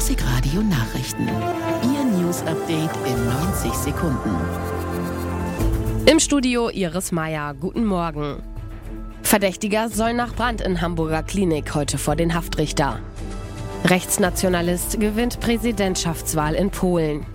Klassikradio Nachrichten. Ihr News-Update in 90 Sekunden. Im Studio Iris Meier. Guten Morgen. Verdächtiger soll nach Brand in Hamburger Klinik heute vor den Haftrichter. Rechtsnationalist gewinnt Präsidentschaftswahl in Polen.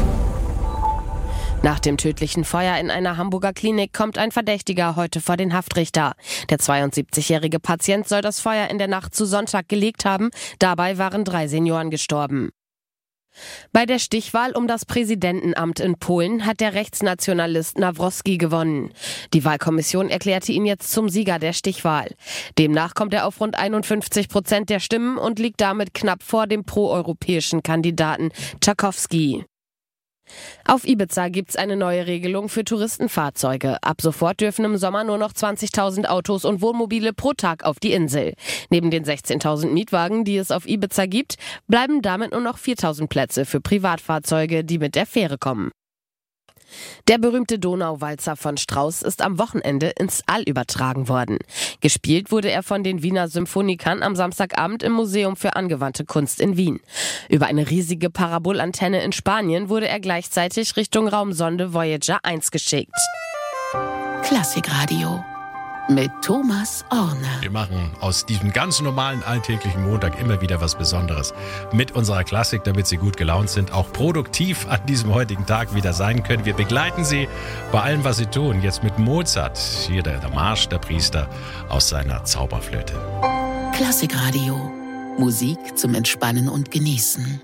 Nach dem tödlichen Feuer in einer Hamburger Klinik kommt ein Verdächtiger heute vor den Haftrichter. Der 72-jährige Patient soll das Feuer in der Nacht zu Sonntag gelegt haben. Dabei waren 3 Senioren gestorben. Bei der Stichwahl um das Präsidentenamt in Polen hat der Rechtsnationalist Nawrocki gewonnen. Die Wahlkommission erklärte ihn jetzt zum Sieger der Stichwahl. Demnach kommt er auf rund 51% der Stimmen und liegt damit knapp vor dem proeuropäischen Kandidaten Tchaikovsky. Auf Ibiza gibt's eine neue Regelung für Touristenfahrzeuge. Ab sofort dürfen im Sommer nur noch 20.000 Autos und Wohnmobile pro Tag auf die Insel. Neben den 16.000 Mietwagen, die es auf Ibiza gibt, bleiben damit nur noch 4.000 Plätze für Privatfahrzeuge, die mit der Fähre kommen. Der berühmte Donauwalzer von Strauss ist am Wochenende ins All übertragen worden. Gespielt wurde er von den Wiener Symphonikern am Samstagabend im Museum für angewandte Kunst in Wien. Über eine riesige Parabolantenne in Spanien wurde er gleichzeitig Richtung Raumsonde Voyager 1 geschickt. Klassikradio mit Thomas Orne. Wir machen aus diesem ganz normalen alltäglichen Montag immer wieder was Besonderes mit unserer Klassik, damit Sie gut gelaunt sind, auch produktiv an diesem heutigen Tag wieder sein können. Wir begleiten Sie bei allem, was Sie tun. Jetzt mit Mozart, hier der Marsch der Priester aus seiner Zauberflöte. Klassikradio. Musik zum Entspannen und Genießen.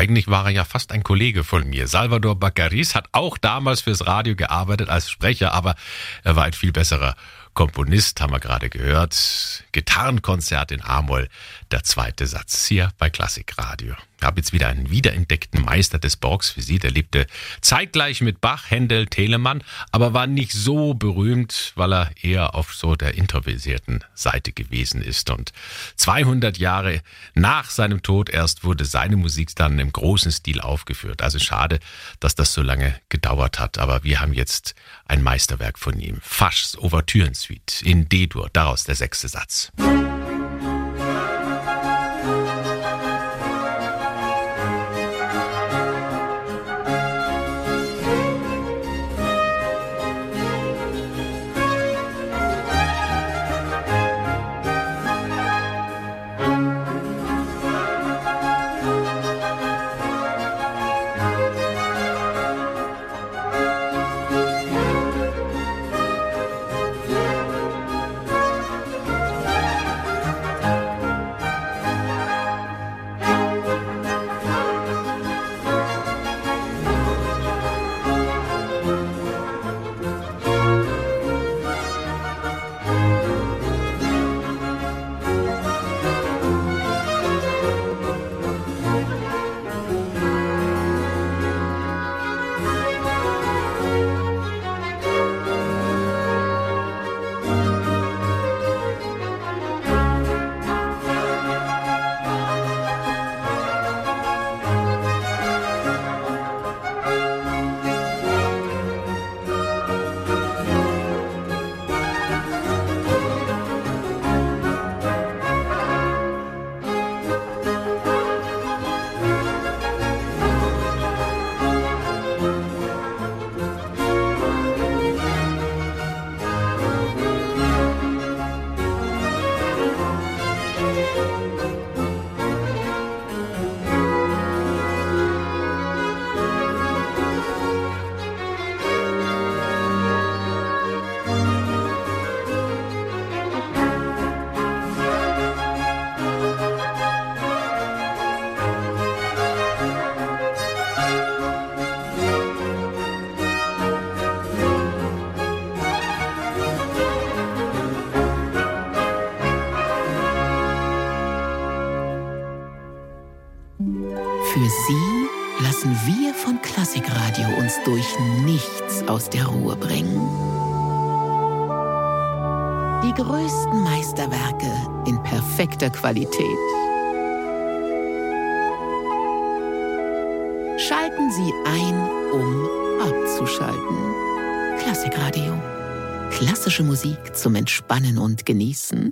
Eigentlich war er ja fast ein Kollege von mir. Salvador Baccaris hat auch damals fürs Radio gearbeitet als Sprecher, aber er war ein viel besserer Komponist, haben wir gerade gehört. Gitarrenkonzert in A-Moll, der zweite Satz hier bei Klassikradio. Ich habe jetzt wieder einen wiederentdeckten Meister des Barocks für Sie. Der lebte zeitgleich mit Bach, Händel, Telemann, aber war nicht so berühmt, weil er eher auf so der introvertierten Seite gewesen ist. Und 200 Jahre nach seinem Tod erst wurde seine Musik dann im großen Stil aufgeführt. Also schade, dass das so lange gedauert hat. Aber wir haben jetzt ein Meisterwerk von ihm. Faschs Ouvertürensuite in D-Dur, daraus der 6. Satz. Für Sie lassen wir von Klassikradio uns durch nichts aus der Ruhe bringen. Die größten Meisterwerke in perfekter Qualität. Schalten Sie ein, um abzuschalten. Klassikradio. Klassische Musik zum Entspannen und Genießen.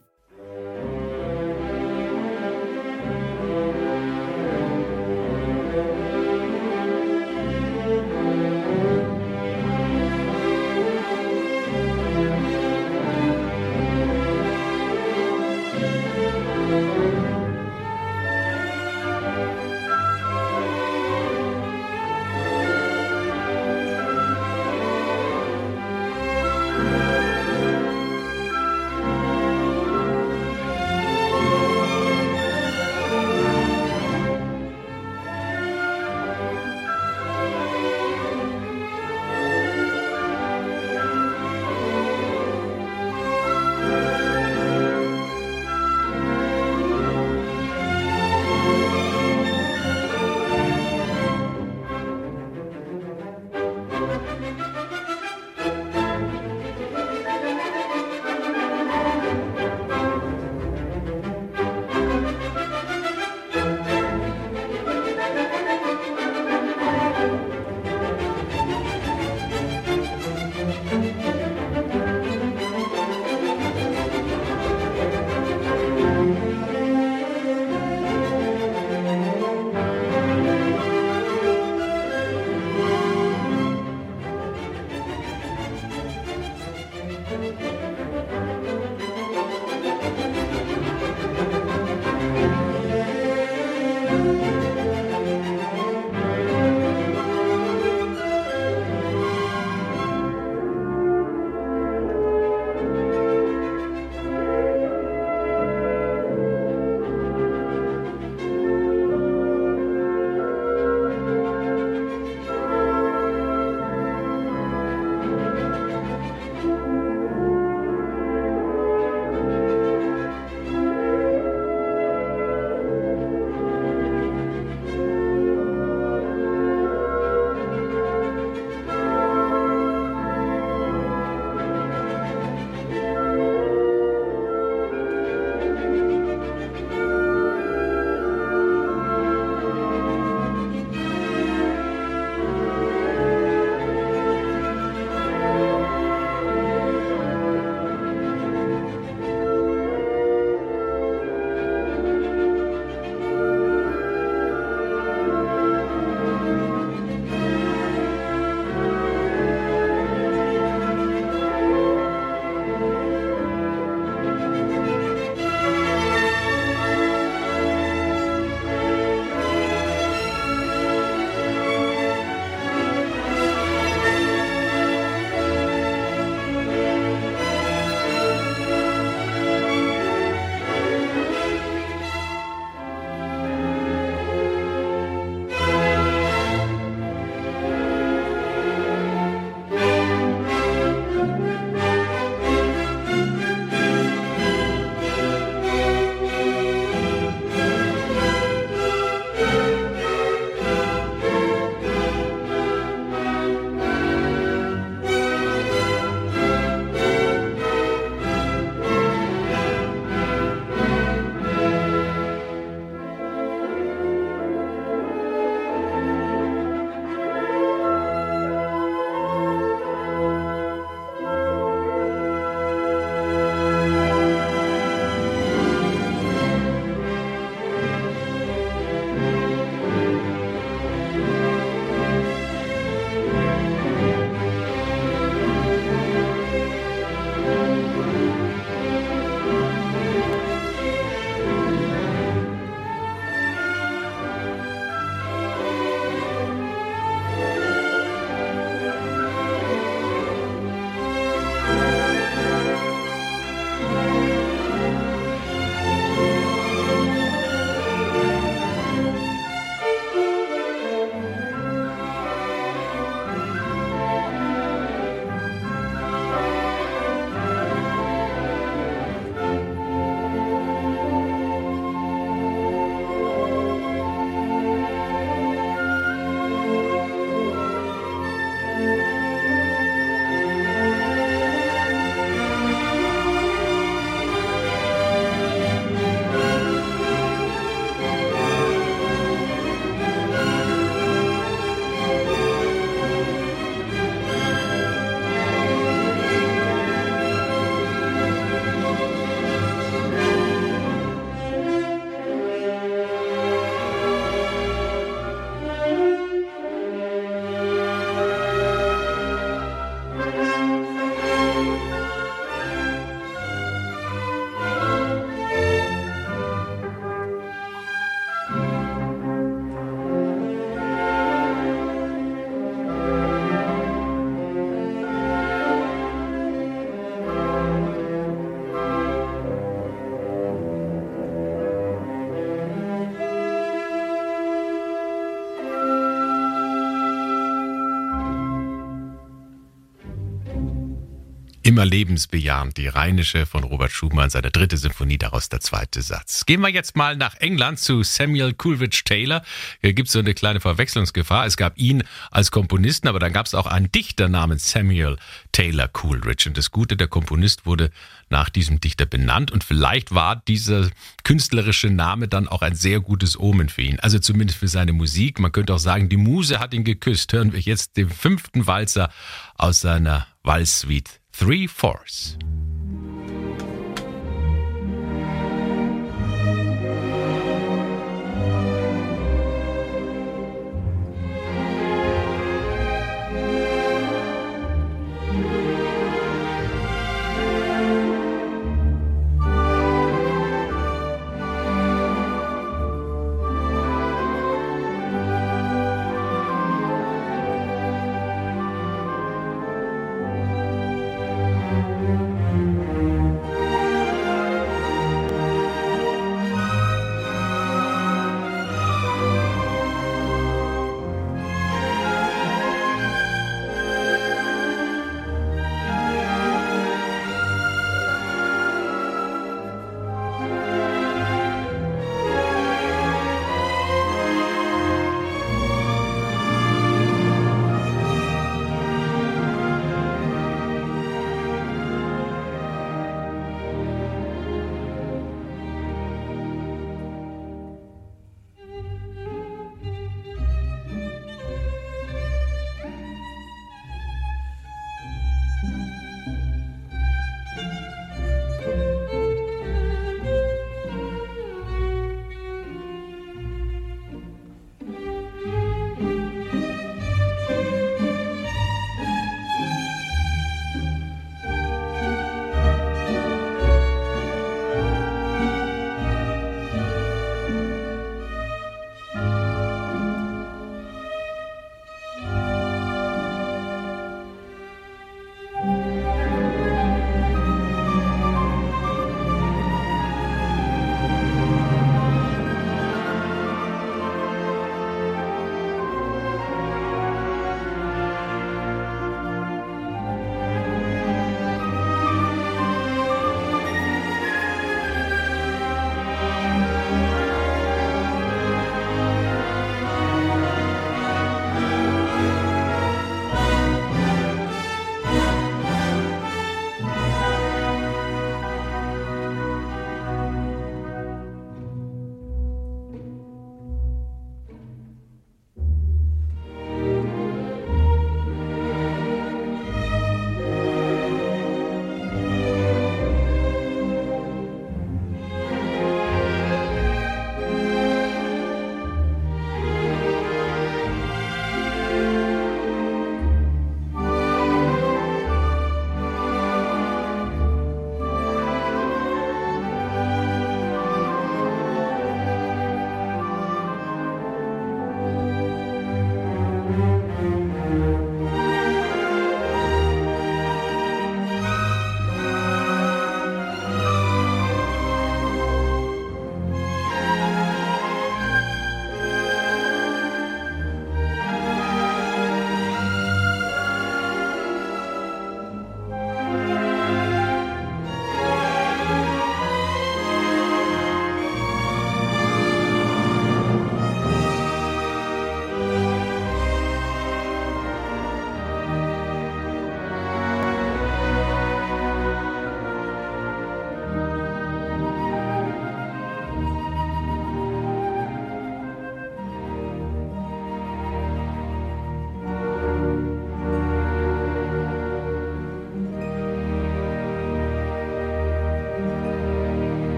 Immer lebensbejahend, die Rheinische von Robert Schumann, seine 3. Sinfonie, daraus der 2. Satz. Gehen wir jetzt mal nach England zu Samuel Coleridge Taylor. Hier gibt es so eine kleine Verwechslungsgefahr. Es gab ihn als Komponisten, aber dann gab es auch einen Dichter namens Samuel Taylor Coleridge. Und das Gute, der Komponist wurde nach diesem Dichter benannt und vielleicht war dieser künstlerische Name dann auch ein sehr gutes Omen für ihn. Also zumindest für seine Musik. Man könnte auch sagen, die Muse hat ihn geküsst. Hören wir jetzt den 5. Walzer aus seiner Walzsuite 3/4.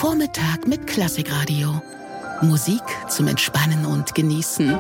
Vormittag mit Klassikradio. Musik zum Entspannen und Genießen.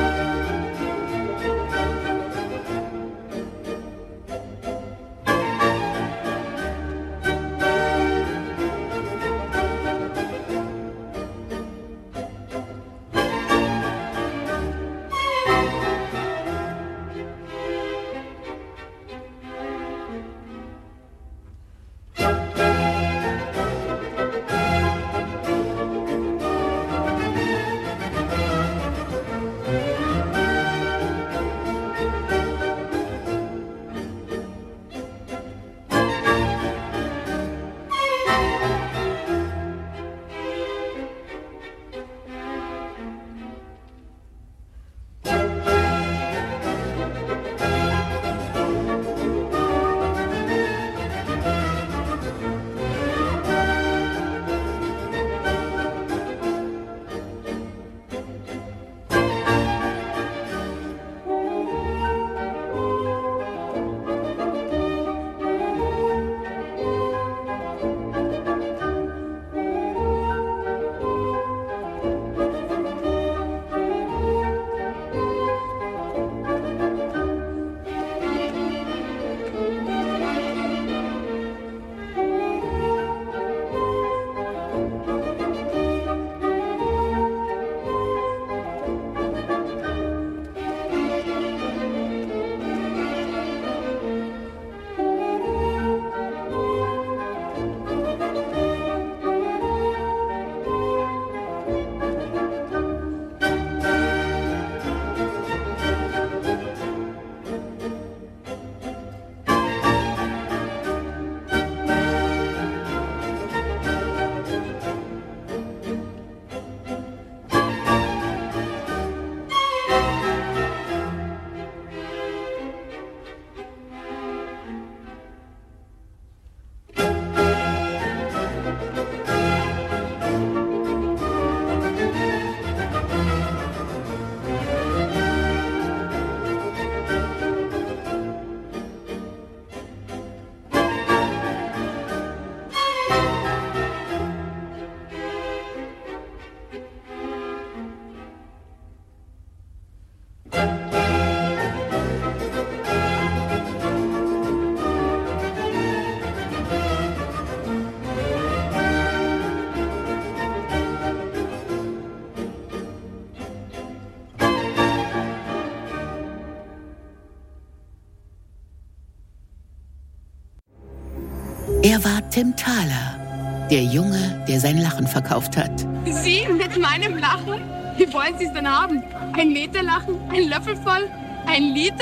Er war Tim Thaler, der Junge, der sein Lachen verkauft hat. Sie mit meinem Lachen? Wie wollen Sie es denn haben? 1 Meter Lachen? Ein Löffel voll? 1 Liter?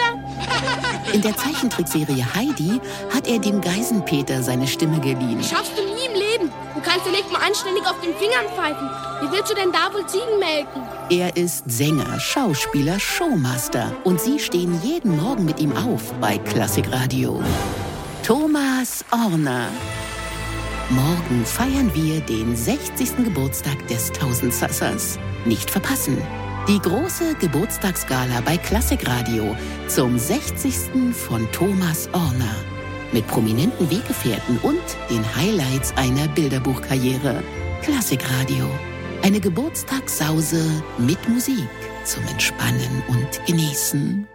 In der Zeichentrickserie Heidi hat er dem Geisenpeter seine Stimme geliehen. Schaffst du nie im Leben. Du kannst ja nicht mal anständig auf den Fingern pfeifen. Wie willst du denn da wohl Ziegen melken? Er ist Sänger, Schauspieler, Showmaster. Und sie stehen jeden Morgen mit ihm auf bei Klassikradio. Thomas Orner. Morgen feiern wir den 60. Geburtstag des Tausendsassers. Nicht verpassen. Die große Geburtstagsgala bei Klassikradio zum 60. von Thomas Orner. Mit prominenten Weggefährten und den Highlights einer Bilderbuchkarriere. Klassikradio. Eine Geburtstagssause mit Musik zum Entspannen und Genießen.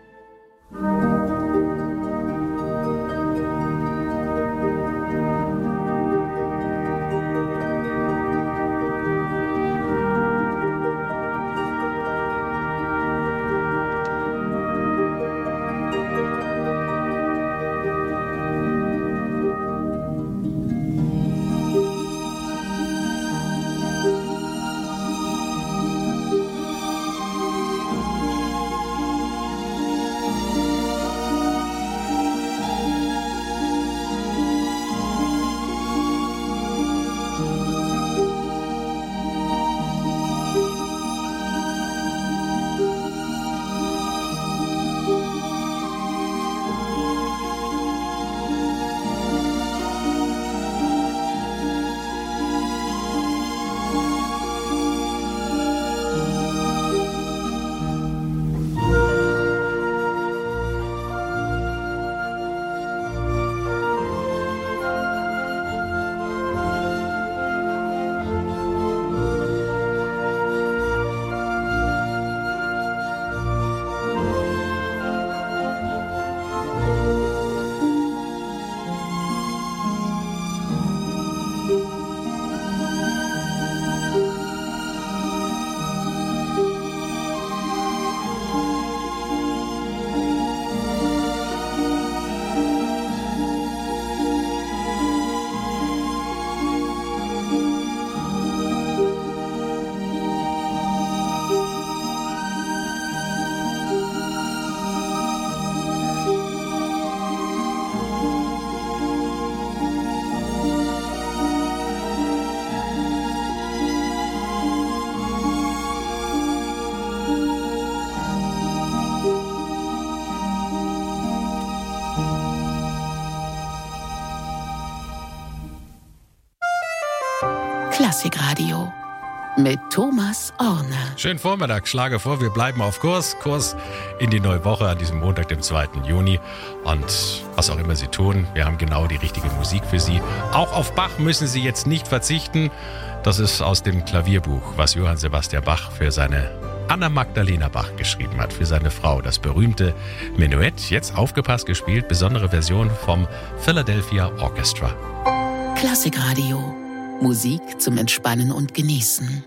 Klassikradio mit Thomas Orner. Schönen Vormittag, schlage vor, wir bleiben auf Kurs in die neue Woche an diesem Montag, dem 2. Juni. Und was auch immer Sie tun, wir haben genau die richtige Musik für Sie. Auch auf Bach müssen Sie jetzt nicht verzichten. Das ist aus dem Klavierbuch, was Johann Sebastian Bach für seine Anna Magdalena Bach geschrieben hat, für seine Frau. Das berühmte Menuett, jetzt aufgepasst gespielt, besondere Version vom Philadelphia Orchestra. Klassikradio. Musik zum Entspannen und Genießen.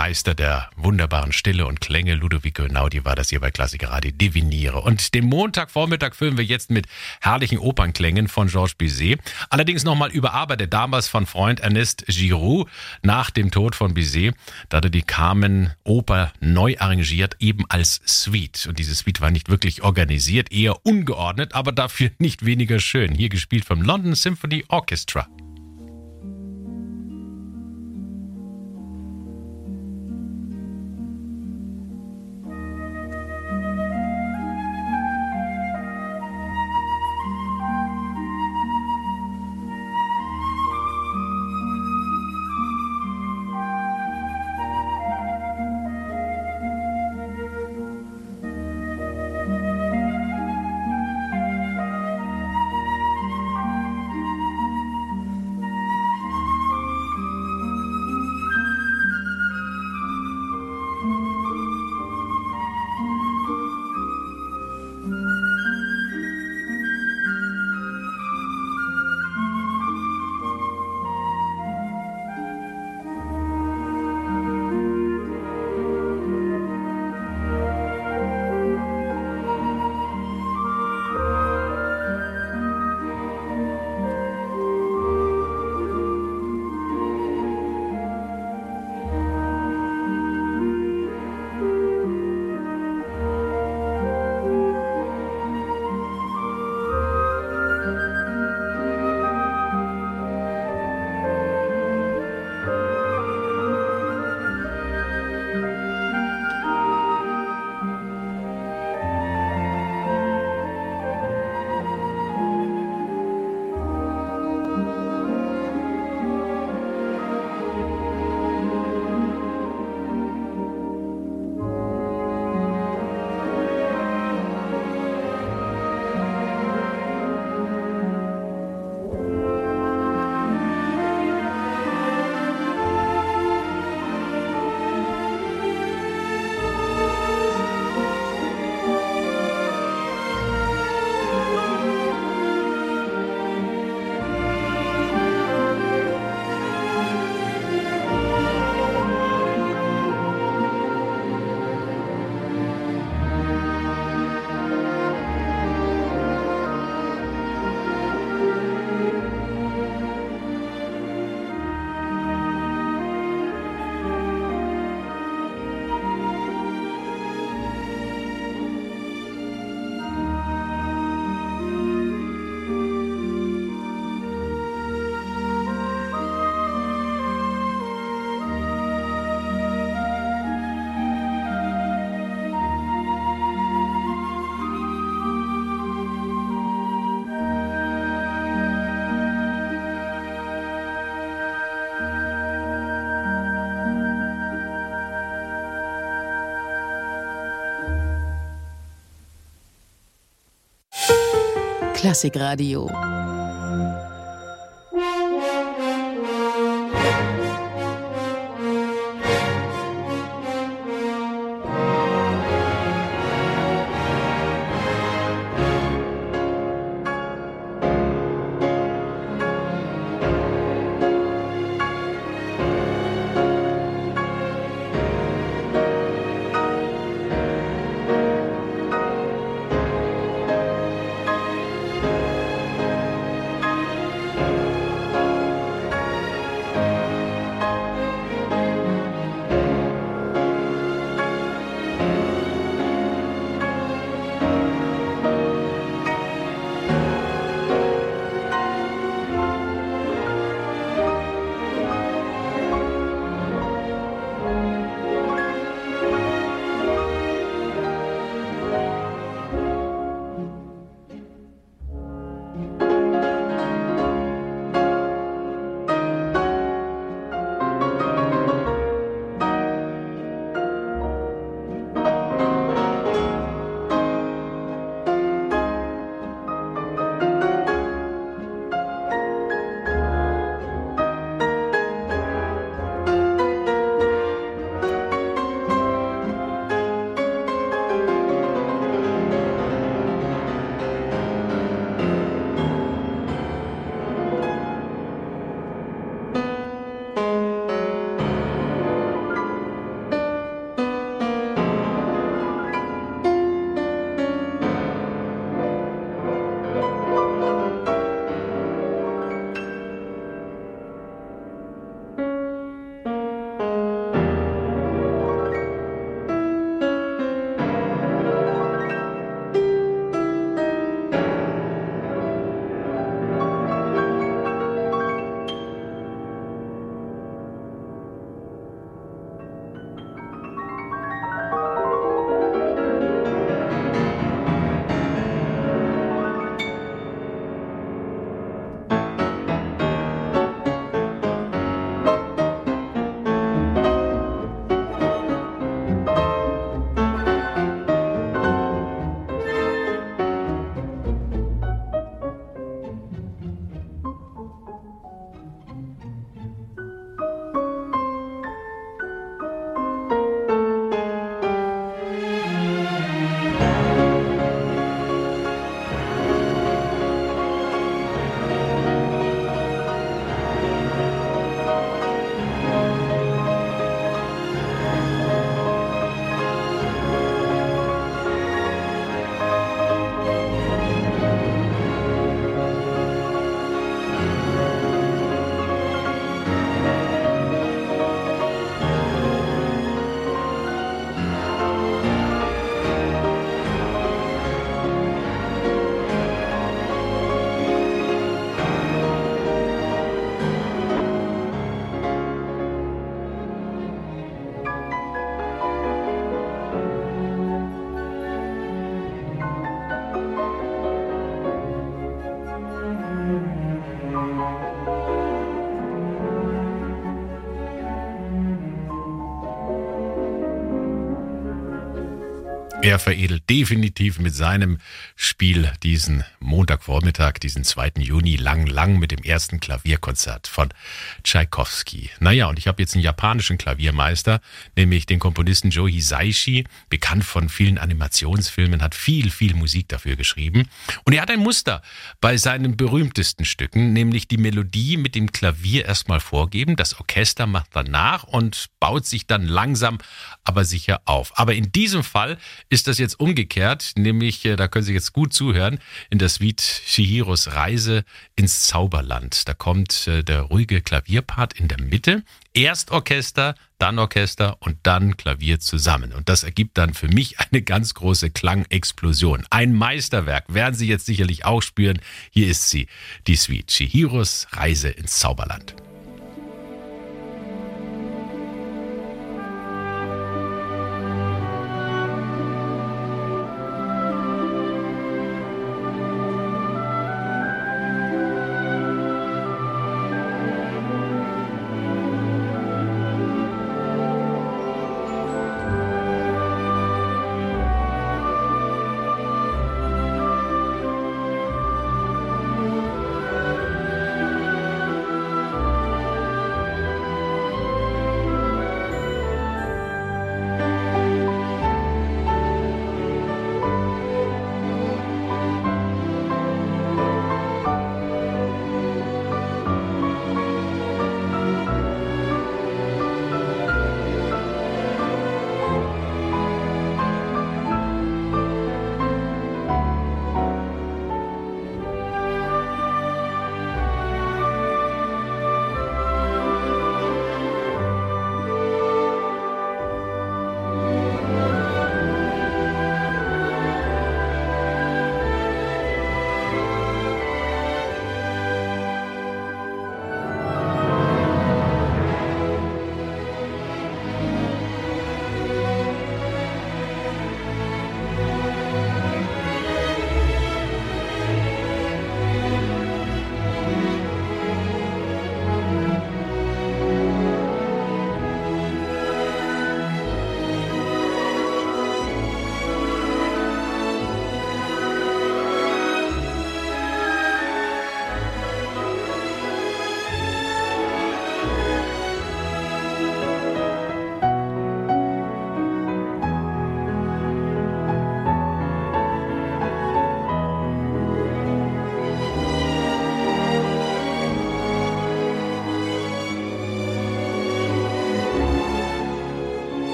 Meister der wunderbaren Stille und Klänge. Ludovico Einaudi war das hier bei Klassiker Radio Diviniere. Und den Montagvormittag füllen wir jetzt mit herrlichen Opernklängen von Georges Bizet. Allerdings nochmal überarbeitet, damals von Freund Ernest Giroux nach dem Tod von Bizet. Da hat er die Carmen-Oper neu arrangiert, eben als Suite. Und diese Suite war nicht wirklich organisiert, eher ungeordnet, aber dafür nicht weniger schön. Hier gespielt vom London Symphony Orchestra. Klassikradio. Er veredelt definitiv mit seinem Spiel diesen Montagvormittag, diesen 2. Juni, lang mit dem ersten Klavierkonzert von Tschaikowski. Naja, und ich habe jetzt einen japanischen Klaviermeister, nämlich den Komponisten Joe Hisaishi, bekannt von vielen Animationsfilmen, hat viel Musik dafür geschrieben. Und er hat ein Muster bei seinen berühmtesten Stücken, nämlich die Melodie mit dem Klavier erstmal vorgeben, das Orchester macht danach und baut sich dann langsam, aber sicher auf. Aber in diesem Fall ist das jetzt umgekehrt, nämlich, da können Sie jetzt gut zuhören, in der Suite Chihiros Reise ins Zauberland. Da kommt der ruhige Klavierpart in der Mitte, erst Orchester und dann Klavier zusammen. Und das ergibt dann für mich eine ganz große Klangexplosion. Ein Meisterwerk, werden Sie jetzt sicherlich auch spüren. Hier ist sie, die Suite Chihiros Reise ins Zauberland.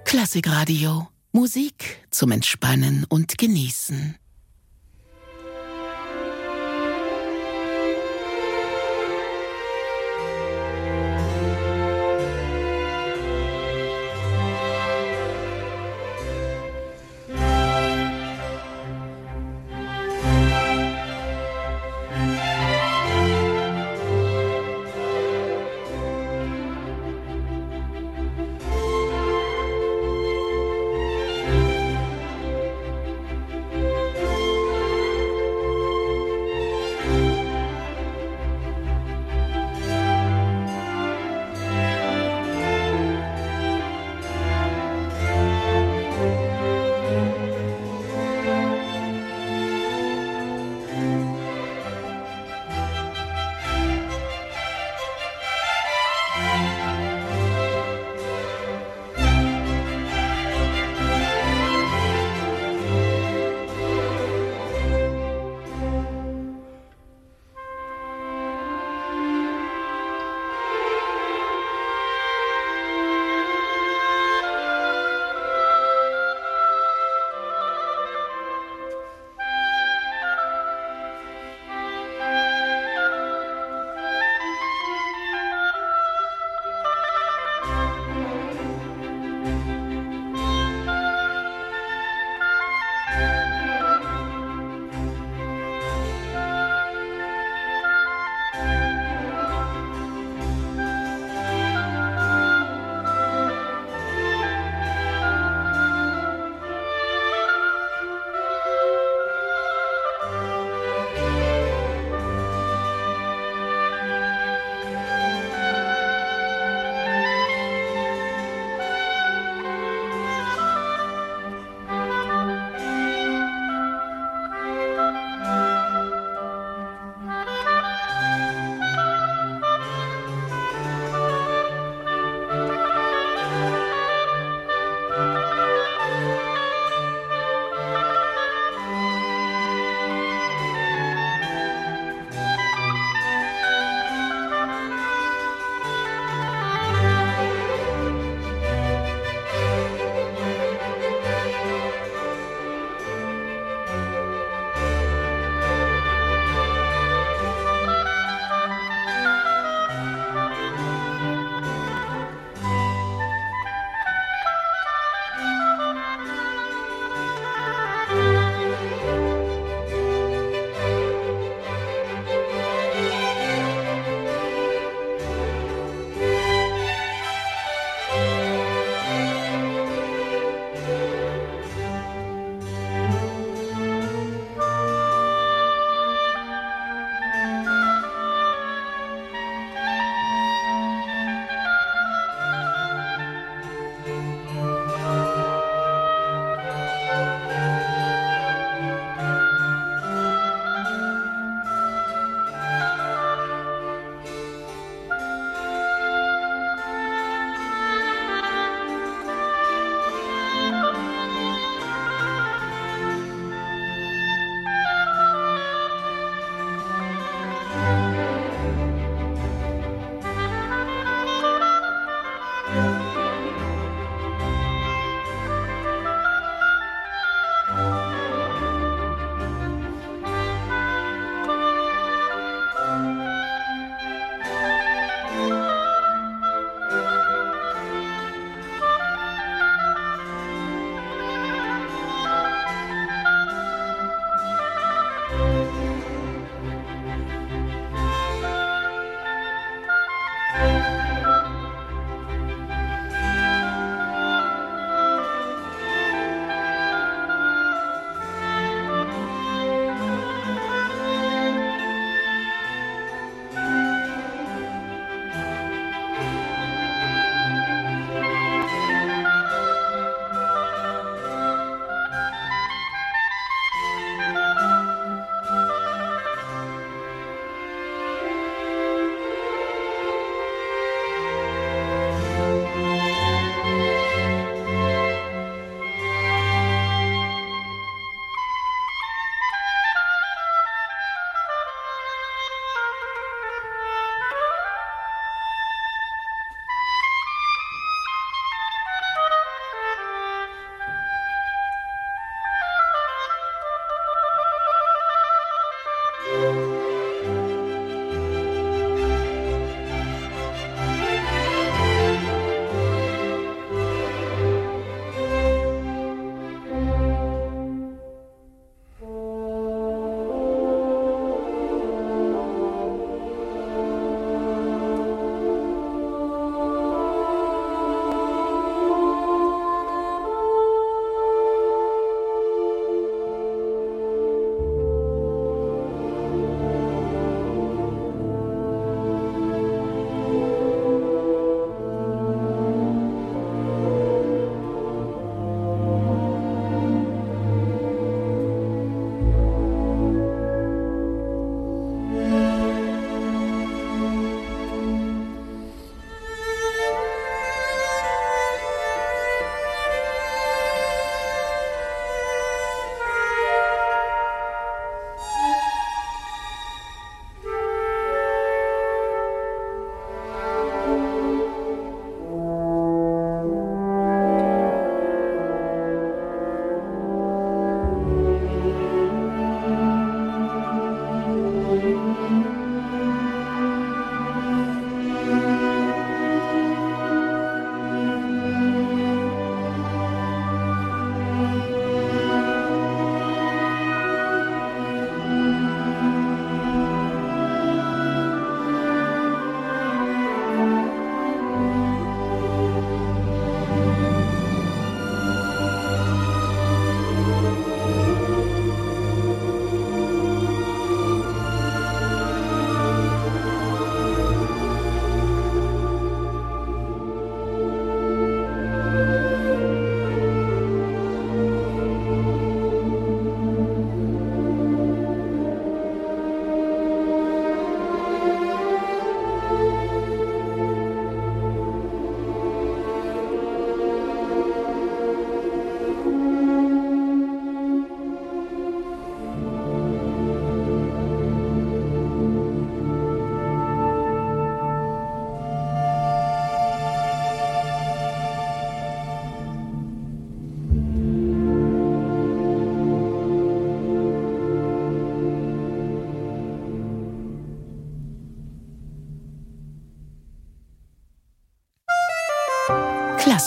Klassikradio. Musik zum Entspannen und Genießen.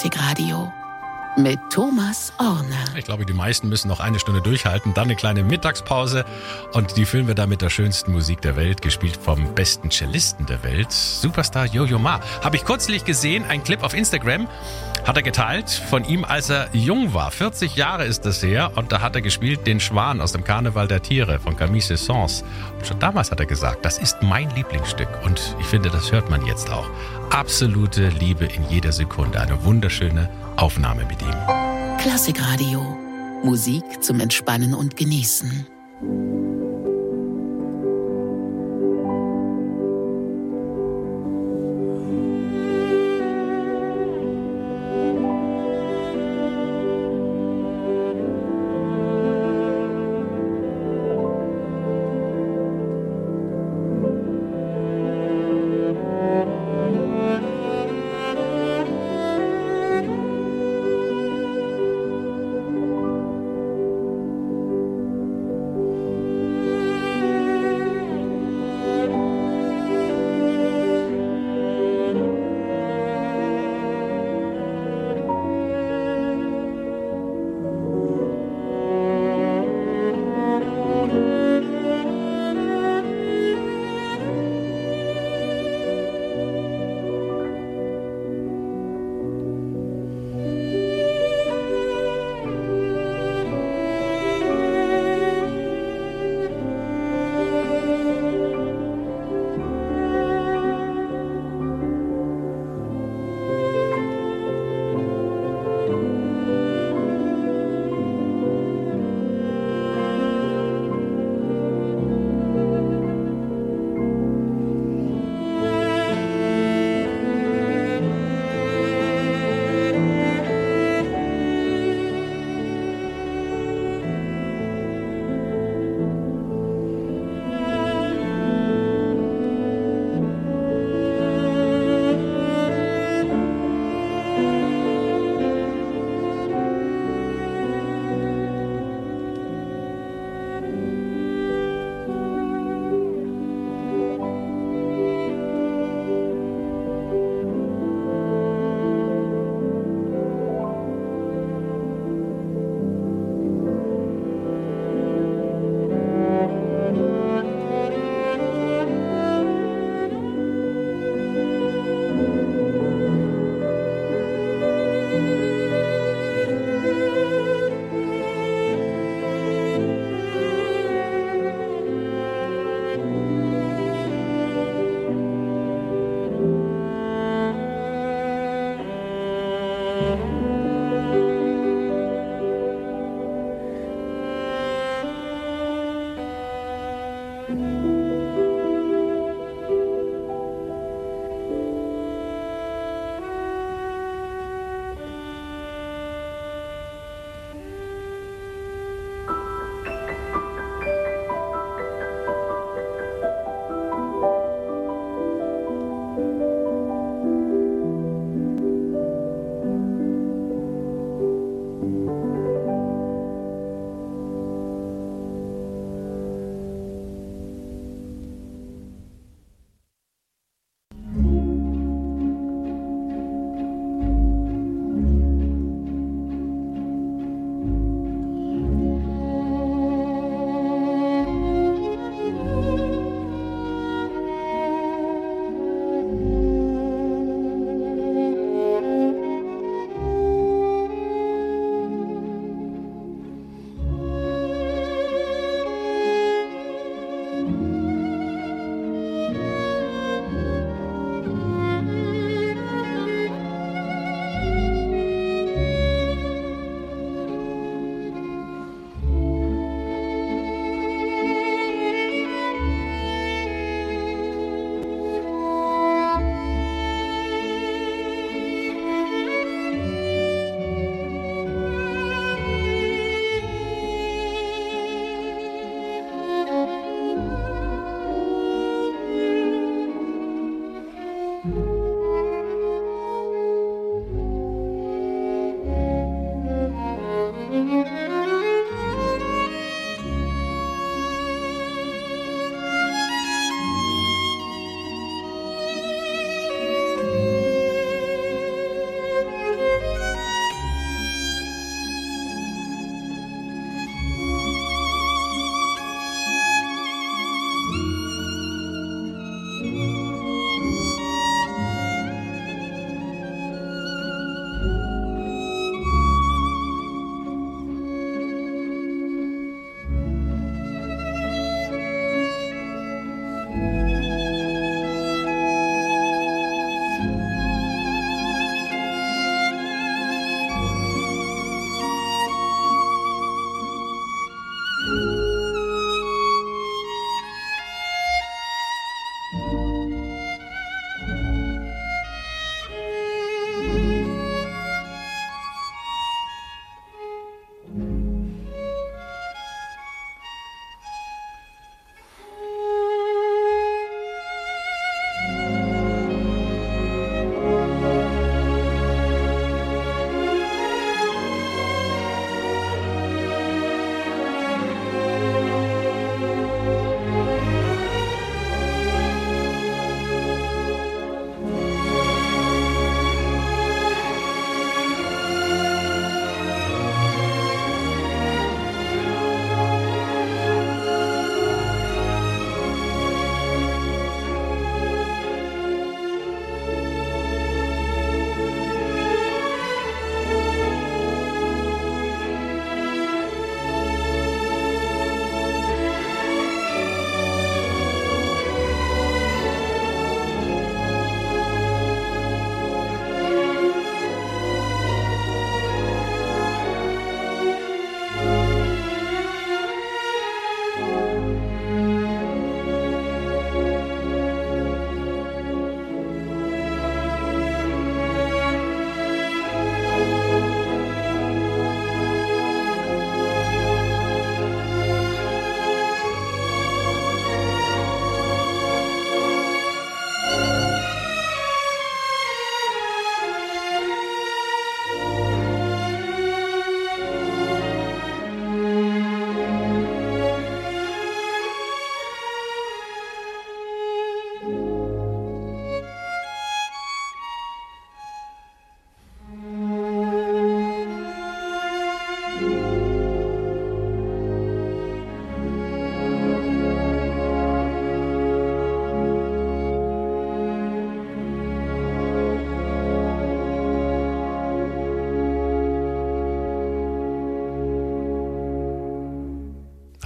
Klassikradio mit Thomas Orner. Ich glaube, die meisten müssen noch eine Stunde durchhalten, dann eine kleine Mittagspause und die füllen wir dann mit der schönsten Musik der Welt, gespielt vom besten Cellisten der Welt, Superstar Yo-Yo Ma. Habe ich kürzlich gesehen, ein Clip auf Instagram hat er geteilt von ihm, als er jung war. 40 Jahre ist das her und da hat er gespielt den Schwan aus dem Karneval der Tiere von Camille Saint-Saëns. Und schon damals hat er gesagt, das ist mein Lieblingsstück und ich finde, das hört man jetzt auch. Absolute Liebe in jeder Sekunde, eine wunderschöne Aufnahme mit ihm. Klassikradio. Musik zum Entspannen und Genießen.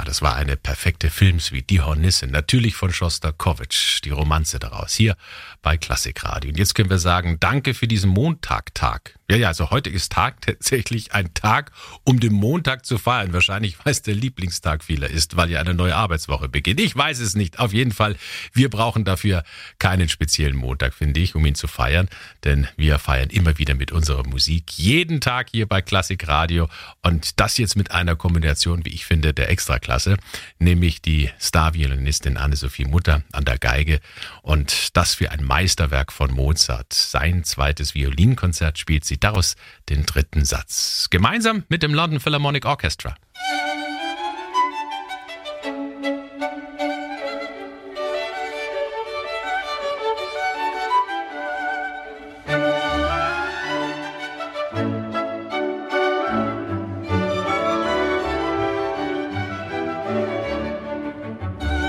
das war eine perfekte Filmsuite, die Hornisse, natürlich von Schostakowitsch, die Romanze daraus, hier bei Klassikradio. Und jetzt können wir sagen, danke für diesen Montag-Tag. Ja, also heute ist tatsächlich ein Tag, um den Montag zu feiern. Wahrscheinlich, weil es der Lieblingstag vieler ist, weil ja eine neue Arbeitswoche beginnt. Ich weiß es nicht. Auf jeden Fall, wir brauchen dafür keinen speziellen Montag, finde ich, um ihn zu feiern. Denn wir feiern immer wieder mit unserer Musik. Jeden Tag hier bei Klassikradio. Und das jetzt mit einer Kombination, wie ich finde, der Extraklasse. Nämlich die Star-Violinistin Anne-Sophie Mutter an der Geige. Und das für ein Meisterwerk von Mozart. Sein zweites Violinkonzert spielt sie daraus den dritten Satz. Gemeinsam mit dem London Philharmonic Orchestra.